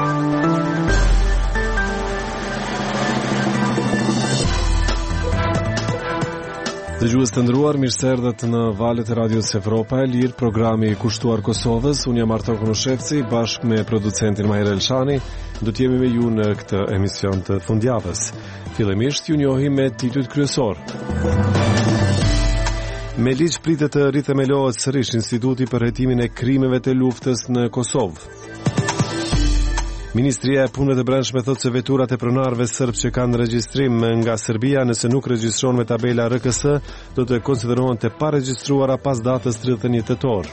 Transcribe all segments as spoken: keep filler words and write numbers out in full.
Dëgjues të nderuar, mirë se erdhët në valët e Radios Evropa e Lirë, programi i kushtuar Kosovës. Unë jam Arto Kunushevci, bashkë me producentin Mahir Elshani, do të jemi me ju në këtë emision të fundjavës. Fillimisht ju njohim me titujt kryesor. Me ligj pritet të rithemelohet sërish Instituti për hetimin e krimeve të luftës në Kosovë. Ministria e Punëve të Brendshme thotë se veturat e pronarëve serb që kanë regjistrim nga Serbia nëse nuk regjistrohen me tabela R K S do të konsiderohen të paregjistruara pas datës tridhjetë e një tetor.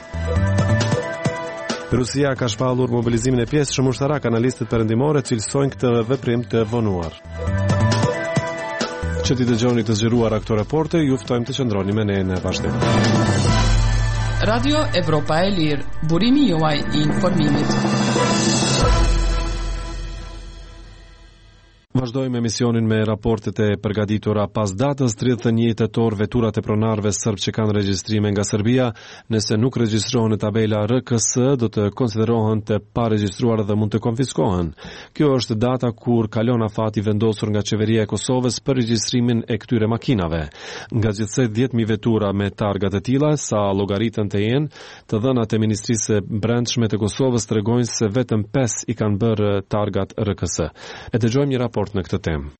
Rusia ka shpallur mobilizimin e pjesëshëm ushtarak, analistët perëndimore cilësojnë këtë veprim të vonuar. Që ti dëgjoni të zgjeruara këto raporte, ju ftojmë të qëndroni me ne në vazhdim. Radio Evropa e Lirë, burimi juaj i informimit. Vazhdojmë emisionin me raportet e përgatitura pas datës tridhjetë e një tetor. Veturat e pronarëve serb që kanë regjistrime nga Serbia, nëse nuk regjistrohen në tabela R K S, do të konsiderohen të paregjistruara dhe mund të konfiskohen. Kjo është data kur kalon afati vendosur nga qeveria e Kosovës për regjistrimin e këtyre makinave. Nga gjithsej dhjetë mijë vetura me targa të tilla, sa llogaritën të jenë, të dhënat e Ministrisë së Brendshme të Kosovës tregojnë se vetëm pesë i kanë bërë targat R K S. E dëgjojmë një raport në këtë temë.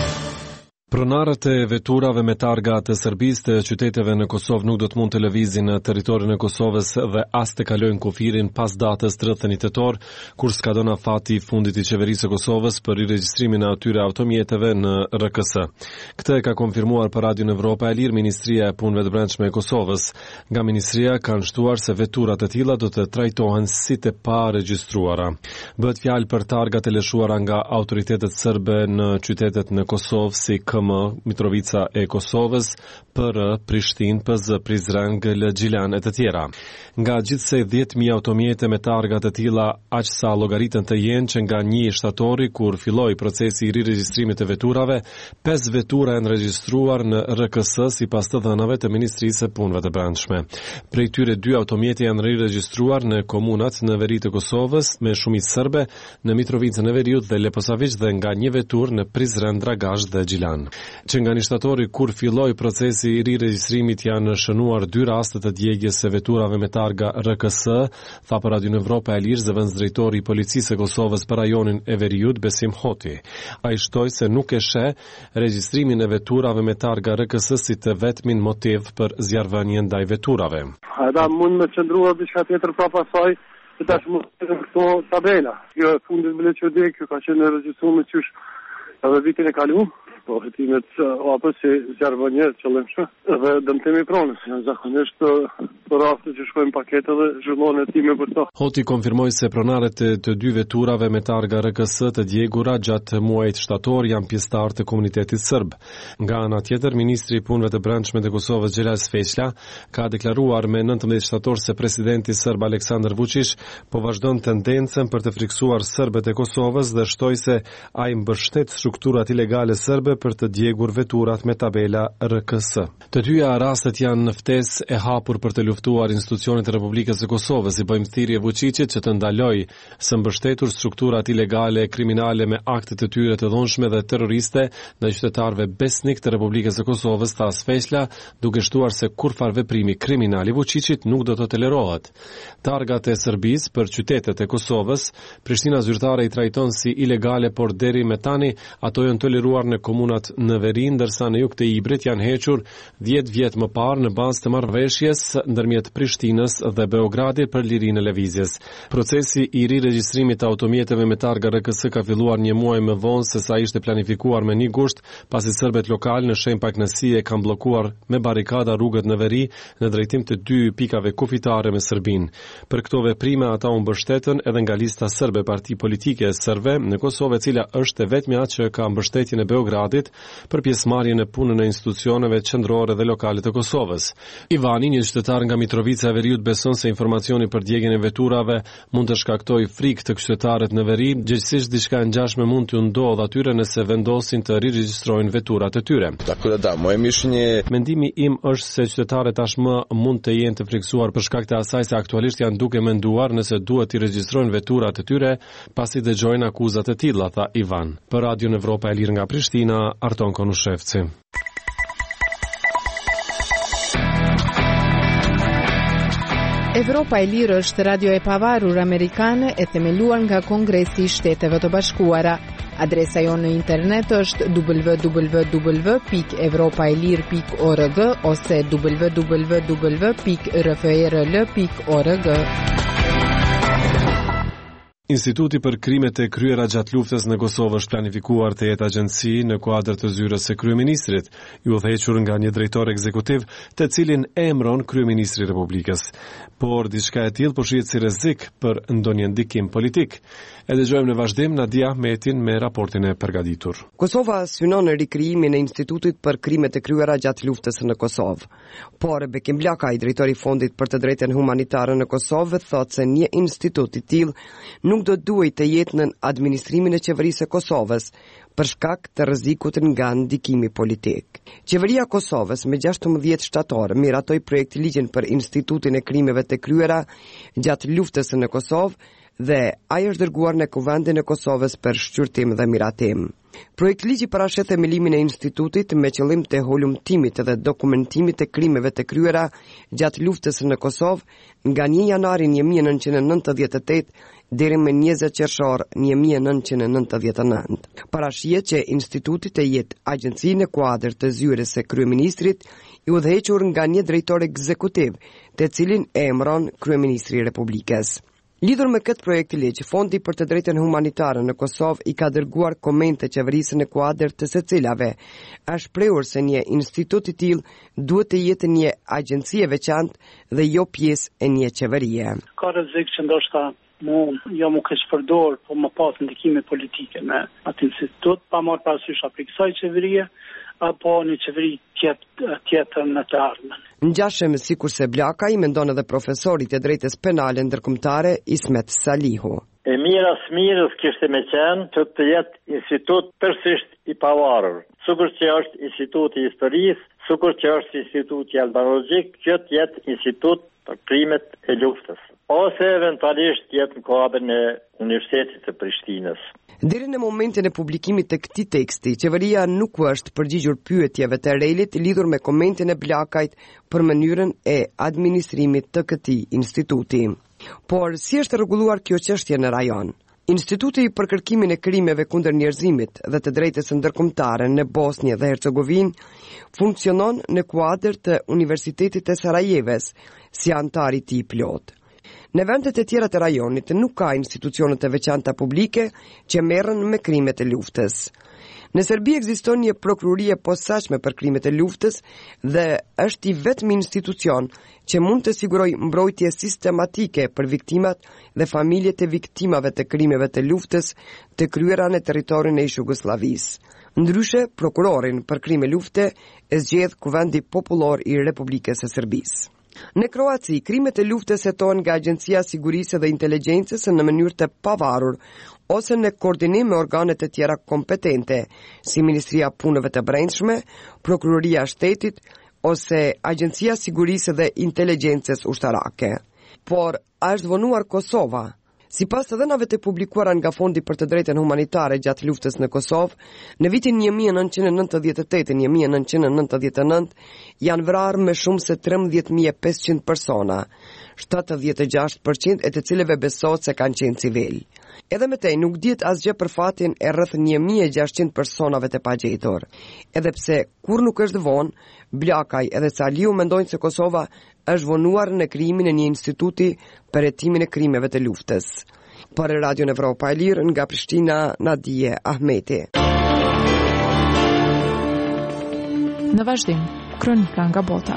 Pronarët e veturave me targa të Serbisë të qyteteve në Kosovë nuk do të mund të lëvizin në territorin e Kosovës dhe as të kalojnë kufirin pas datës tridhjetë e një tetor, kur skadon afati i fundit i qeverisë së Kosovës për riregjistrimin e atyre automjeteve në R K S. Këtë e ka konfirmuar për Radion Evropa e Lirë Ministria e Punëve të Brendshme e Kosovës. Nga ministria kanë shtuar se veturat e tilla do të trajtohen si të paregjistruara. Bëhet fjalë për targat e lëshuara nga autoritetet serbe në qytetet në Kosovë si Mitrovica e Kosovës, P R, Prishtinë, P Z, Prizren, G L, Gjilan e të tjera. Nga gjithsej dhjetë mijë automjete me targa të tilla, aq sa llogaritën të jenë që nga një shtatori kur filloi procesi i riregjistrimit të veturave, pesë vetura janë regjistruar në R K S sipas të dhënave të Ministrisë së Punëve të Brendshme. Prej tyre dy automjete janë riregjistruar në komunat në veri të Kosovës me shumicë serbe, në Mitrovicën e Veriut dhe Leposavić, dhe nga një veturë në Prizren, Dragazh dhe Gjilan. Që nga një shtatori kur filloi procesi i riregjistrimit janë shënuar dy raste të djegjes së veturave me targa R K S, tha për Radion Evropa e Lirë zëvendësdrejtori i policisë së Kosovës për rajonin e Veriut, Besim Hoti. Ai shtoi se nuk e sheh regjistrimin e veturave me targa R K S si të vetmin motiv për zjarrvënien ndaj veturave. Ata mund me qëndruar diçka tjetër prapa saj, se tash mund të këto tabela. Kjo e fundit me çudi, kjo ka qenë regjistruar me qysh edhe vitin e kaluar. Po hetimet apo si zjarrvënie qëllimshme dhe dëmtimi i pronës. Zakonisht për raste që shkojnë pakete dhe zhvillohen hetime për to. Hoti konfirmoi se pronarët e të dy veturave me targa R K S të djegura gjatë muajit shtator janë pjesëtar të komunitetit serb. Nga ana tjetër, ministri i Punëve të Brendshme të Kosovës Xhelal Sveçla ka deklaruar me nëntëmbëdhjetë shtator se presidenti serb Aleksandar Vučić po vazhdon tendencën për të friksuar serbët e Kosovës dhe shtoi se ai mbështet strukturat ilegale serbe për të djegur veturat me tabela R K S. Të dyja rastet janë në ftesë e hapur për të luftuar institucionet e Republikës së Kosovës, i bëjmë thirrje Vučićit që të ndalojë së mbështetur strukturat ilegale kriminale me akte të tyre të dhunshme dhe terroriste ndaj qytetarëve besnik të Republikës së Kosovës, tha Sveçla, duke shtuar se kurfar veprimi kriminal i Vučićit nuk do të tolerohet. Targat e Serbisë për qytetet e Kosovës, Prishtina zyrtare i trajton si ilegale, por deri me tani ato janë toleruar në komunat në veri, ndërsa në jug të Ibrit janë hequr dhjetë vjet më parë në bazë të marrëveshjes ndërmjet Prishtinës dhe Beogradit për lirinë e lëvizjes. Procesi i riregjistrimit të automjeteve me targa R K S ka filluar një muaj më vonë se sa ishte planifikuar me një gusht, pasi serbët lokal në shenjë pakënaqësie kanë bllokuar me barikada rrugët në veri në drejtim të dy pikave kufitare me Serbinë. Për këto veprime ata u mbështetën edhe nga lista serbe parti politike serbe në Kosovë, e cila është e vetmja që ka mbështetjen e Beogradit mandatit për pjesëmarrje në punën e institucioneve qendrore dhe lokale të Kosovës. Ivani, një qytetar nga Mitrovica e Veriut, beson se informacioni për djegjen e veturave mund të shkaktojë frikë të qytetarët në veri, gjithsesi diçka e ngjashme mund t'u ndodhë atyre nëse vendosin të riregjistrojnë veturat e tyre. Mendimi im është se qytetarët tashmë mund të jenë të frikësuar për shkak të asaj se aktualisht janë duke menduar nëse duhet të regjistrojnë veturat e tyre pasi dëgjojnë akuzat e tilla, tha Ivan. Për Radion Evropa e Lirë nga Prishtina, Arton Konushevci. Evropa e Lirë është radio e pavarur amerikane e themeluar nga Kongresi i Shteteve të Bashkuara. Adresa jonë në internet është w w w pikë evropaelir pikë org ose w w w pikë r f r l pikë org. Instituti për krimet e kryera gjatë luftës në Kosovë është planifikuar të jetë agjenci në kuadër të zyrës së kryeministrit, i udhëhequr nga një drejtor ekzekutiv, të cilin emëron kryeministri i Republikës. Por diçka e tillë po shihet si rrezik për ndonjë ndikim politik. E dëgjojmë në vazhdim Nadia Ahmetin me raportin e përgatitur. Kosova synon në rikrijimin e Institutit për krimet e kryera gjatë luftës në Kosovë. Por Bekim Blakaj, drejtori i Fondit për të drejtën humanitare në Kosovë, thotë se një institut i tillë nuk do duhet të jetë në administrimin e qeverisë së Kosovës për shkak të rrezikut nga ndikimi politik. Qeveria e Kosovës me gjashtëmbëdhjetë shtator miratoi projekt ligjin për Institutin e krimeve të kryera gjatë luftës në Kosovë dhe ai është dërguar në Kuvendin e Kosovës për shqyrtim dhe miratim. Projekt ligji parashet themelimin e institutit me qëllim të holumtimit dhe dokumentimit të krimeve të kryera gjatë luftës në Kosovë nga një janari një mijë e nëntëqind e nëntëdhjetë e tetë deri me njëzet qershor një mijë e nëntëqind e nëntëdhjetë e nëntë. Parashihet që instituti të jetë agjenci në kuadër të zyrës së kryeministrit, i udhëhequr nga një drejtor ekzekutiv, të cilin e emëron kryeministri i Republikës. Lidhur me këtë projekt ligj, Fondi për të drejtën humanitare në Kosovë i ka dërguar komente qeverisë në kuadër të secilave. Është shprehur se një institut i tillë duhet të jetë një agjenci e veçantë dhe jo pjesë e një qeverie. Ka rrezik që ndoshta mu jo mu keq përdor, po më pas ndikime politike me atë institut, pa marrë parasysh apo kësaj qeverie apo një qeveri tjetër, tjetër në të ardhmen. Ngjashëm sikurse Blakaj mendon edhe profesori i drejtës penale ndërkombëtare Ismet Salihu. E mira smirës kishte me qenë që të jetë institut tërësisht i pavarur. Sikur që është instituti i historisë, sikur që është instituti albanologjik, që të jetë institut për krimet e luftës, ose eventualisht jetë në kuadrin e Universitetit të Prishtinës. Deri në momentin e publikimit të këtij teksti, qeveria nuk është përgjigjur pyetjeve të Relit lidhur me komentin e Blakajt për mënyrën e administrimit të këtij instituti. Por si është rregulluar kjo çështje në rajon? Instituti për kërkimin e krimeve kundër njerëzimit dhe të drejtës ndërkombëtare në Bosnjë dhe Hercegovinë funksionon në kuadër të Universitetit të Sarajevës si antar i tij plot. Në vendet e tjera të rajonit nuk ka institucione të veçanta publike që merren me krimet e luftës. Në Serbi ekziston një prokurori e posaçme për krimet e luftës dhe është i vetmi institucion që mund të sigurojë mbrojtje sistematike për viktimat dhe familjet e viktimave të krimeve të luftës të kryera në territorin e Jugosllavisë. Ndryshe, prokurorin për krime lufte e zgjedh Kuvendi Popullor i Republikës së Serbisë. Në Kroaci, krimet e luftës hetohen nga Agjencia e Sigurisë dhe Inteligjencës në mënyrë të pavarur ose në koordinim me organet e tjera kompetente, si Ministria e Punëve të Brendshme, Prokuroria e Shtetit ose Agjencia e Sigurisë dhe Inteligjencës ushtarake. Por a është vonuar Kosova? Sipas të dhënave të publikuara nga Fondi për të drejtën humanitare gjatë luftës në Kosovë, në vitin një mijë e nëntëqind e nëntëdhjetë e tetë - një mijë e nëntëqind e nëntëdhjetë e nëntë janë vrarë me shumë se trembëdhjetë mijë e pesëqind persona, shtatëdhjetë e gjashtë përqind e të cilëve besohet se kanë qenë civil. Edhe me tej nuk dihet asgjë për fatin e rreth një mijë e gjashtëqind personave të pagjetur. Edhe pse kur nuk është vonë, Blakaj edhe Saliu mendojnë se Kosova është vonuar në krijimin e një instituti për hetimin e krimeve të luftës. Për Radion Evropa e Lirë nga Prishtina, Nadia Ahmeti. Në vazhdim, kronika nga bota.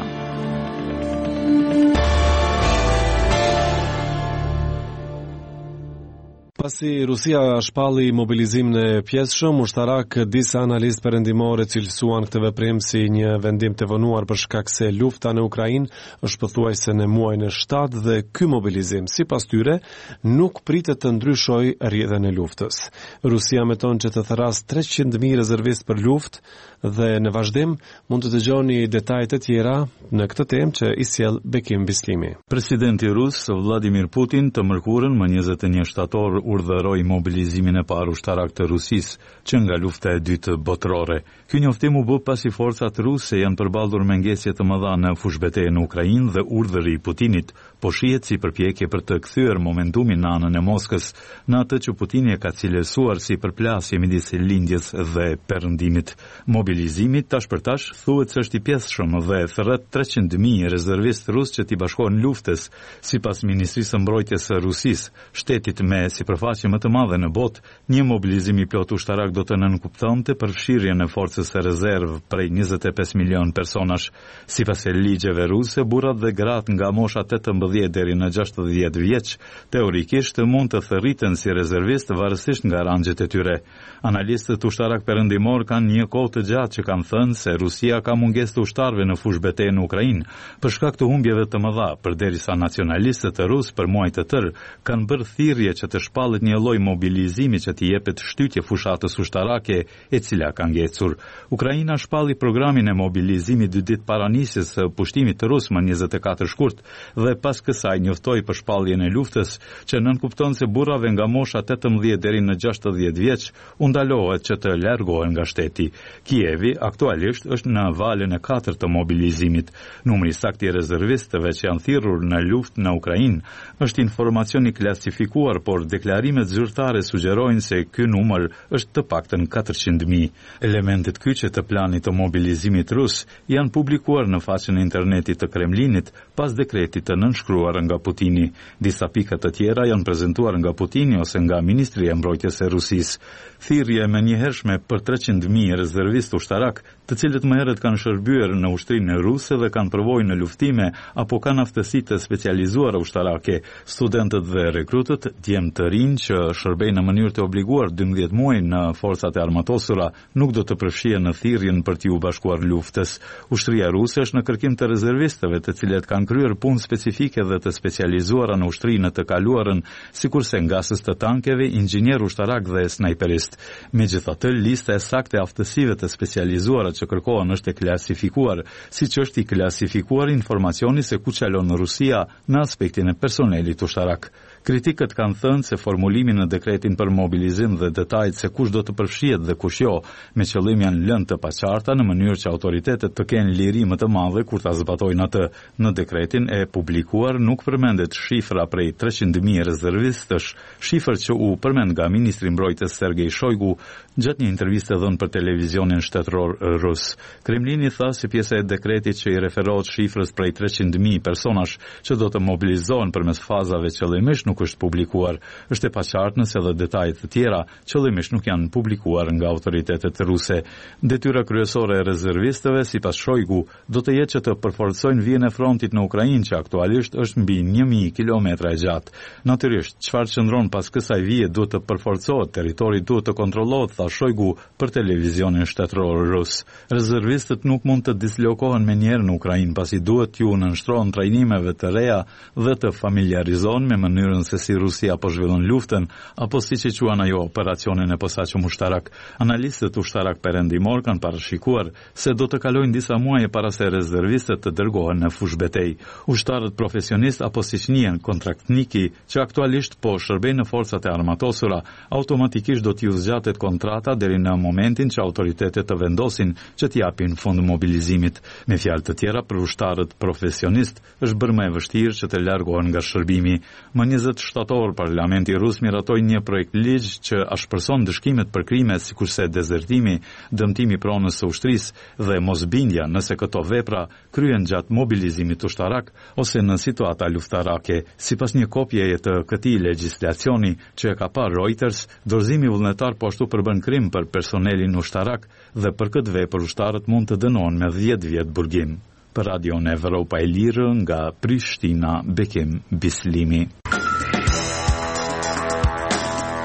Pasi Rusia shpalli mobilizimin e pjesëshëm, ushtarak disa analistë perëndimore cilësuan këtë veprim si një vendim të vonuar për shkak se lufta në Ukrainë është pothuajse në muajin e shtatë dhe ky mobilizim, sipas tyre, nuk pritet të ndryshojë rrjedhën e luftës. Rusia meton që të therras treqind mijë rezervistë për luftë dhe në vazhdim mund të dëgjoni detajet e tjera në këtë temë që i sjell Bekim Bislimi. Presidenti rus Vladimir Putin të mërkurën më njëzet e një shtator urdhëroi mobilizimin e parë ushtarak të Rusisë që nga lufta e dytë botërore. Ky njoftim u bë pasi forcat ruse janë përballur me ngesje të mëdha në fushbetejën në Ukrainë dhe urdhëri i Putinit po shihet si përpjekje për të kthyer momentumin në anën e Moskës, në atë që Putini e ka cilësuar si përplasje midis lindjes dhe perëndimit. Mobilizimi tash për tash thuhet se është i pjesshëm dhe rreth treqind mijë rezervistë rusë që t'i bashkohen luftës, sipas Ministrisë së Mbrojtjes së Rusisë, shtetit me sipërfaqe më të madhe në botë. Një mobilizim i plot ushtarak do të nënkuptonte përfshirjen e forcës së rezervë prej njëzet e pesë milion personash. Sipas ligjeve ruse, burrat dhe gratë nga mosha tetëmbëdhjetë deri në gjashtëdhjetë vjeç teorikisht mund të thërriten si rezervistë varësisht nga rangjet e tyre. Analistët ushtarak perëndimor kanë një kohë të gjatë që kanë thënë se Rusia ka mungesë të ushtarëve në fushbetejën në Ukrainë për shkak të humbjeve të mëdha, përderisa nacionalistët e rusë për muaj të tërë kanë bërë thirrje që të shpallet një lloj mobilizimi që t'i jepet shtytje fushatës ushtarake e cila ka ngecur. Ukraina shpalli programin e mobilizimit dy ditë para nisjes së pushtimit të rus më njëzet e katër shkurt dhe pas kësaj njoftoi për shpalljen e luftës që nënkupton se burrave nga mosha tetëmbëdhjetë deri në gjashtëdhjetë vjeç u ndalohet që të largohen nga shteti. Kievi aktualisht është në valën e katërt të mobilizimit. Numri saktë i rezervistëve që janë thirrur në luftë në Ukrainë është informacion i klasifikuar, por deklarimet zyrtare sugjerojnë se ky numër është të paktën katërqind mijë. Elementet kyçe të planit të mobilizimit rus janë publikuar në faqen e internetit të Kremlinit pas dekretit të nënshkruar nga Putini. Disa pika të tjera janë prezantuar nga Putini ose nga Ministria e Mbrojtjes së Rusisë. Thirrje me njëhershme për treqind mijë rezervistë ushtarak, të cilët më herët kanë shërbyer në ushtrinë ruse dhe kanë përvojë në luftime apo kanë aftësi të specializuara ushtarake. Studentët dhe rekrutët, djemë të rinj që shërbejnë në mënyrë të obliguar dymbëdhjetë muaj në forcat e armatosura, nuk do të përfshihen në thirrjen për t'i u bashkuar luftës. Ushtria ruse është në kërkim të rezervistëve, të cilët kanë kryer punë specifike dhe të specializuara në ushtrinë të kaluarën, sikurse ngasës të tankeve, inxhinier ushtarak dhe snajperist. Megjithatë, lista e saktë e aftësive të specializuara që kërkohen është e klasifikuar, siç është i klasifikuar informacioni se ku çalon Rusia në aspektin e personelit ushtarak. Kritikët kanë thënë se formulimi në dekretin për mobilizim dhe detajt se kush do të përfshihet dhe kush jo, me qëllim janë lënë të paqarta në mënyrë që autoritetet të kenë liri më të madhe kur ta zbatojnë atë. Në dekretin e publikuar nuk përmendet shifra prej treqind mijë rezervistësh, shifër që u përmend nga ministri i mbrojtjes Sergej Shoigu gjatë një interviste dhënë për televizionin shtetëror rus. Kremlini tha se pjesa e dekretit që i referohet shifrës prej treqind mijë personash që do të mobilizohen përmes fazave qëllimisht nuk është publikuar. Është e paqartë nëse edhe detajet të tjera qëllimisht nuk janë publikuar nga autoritetet ruse. Detyra kryesore e rezervistëve, sipas Shoigu, do të jetë që të përforcojnë vijën e frontit në Ukrainë që aktualisht është mbi një mijë kilometra e gjatë. Natyrisht, çfarë qëndron pas kësaj vije duhet të përforcohet, territori duhet të kontrollohet, tha Shoigu për televizionin shtetëror rus. Rezervistët nuk mund të dislokohen menjëherë në Ukrainë, pasi duhet t'ju nënshtrohen trajnimeve të reja dhe të familiarizohen me mënyrën se si Rusia po zhvillon luftën, apo siç e quajnë ajo operacionin e posaçëm ushtarak. Analistët ushtarak perëndimor kanë parashikuar se do të kalojnë disa muaje para se rezervistët të dërgohen në fushbetejë. Ushtarët profesionistë apo siç njihen kontraktniki që aktualisht po shërbejnë në forcat e armatosura, automatikisht do t'ju zgjatet kontrata deri në momentin që autoritetet të vendosin që t'japin fund mobilizimit. Me fjalë të tjera, për ushtarët profesionistë është bërë më e vështirë që të largohen nga shërbimi. Më njëzet shtator, Parlamenti rus miratoi një projekt ligj që ashpërson dëshkimet për krime sikurse dezertimi, dëmtimi pronës së ushtrisë dhe mosbindja nëse këto vepra kryen gjatë mobilizimit ushtarak ose në situata luftarake. Sipas një kopjeje të këtij legjislacioni që e ka parë Reuters, dorëzimi vullnetar po ashtu përbën krim për personelin ushtarak dhe për këtë vepër ushtarët mund të dënohen me dhjetë vjet burgim. Për Radion Evropa e Lirë nga Prishtina, Bekim Bislimi.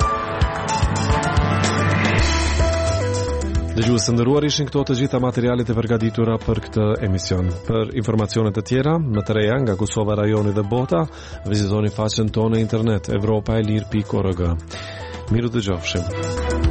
Dëgjues të nderuar, ishin këto të gjitha materialet e përgatitura për këtë emision. Për informacione të tjera, më të reja nga Kosova, rajoni dhe bota, vizitoni faqen tonë në internet evropaelir pikë org. Miru dëgjofshim.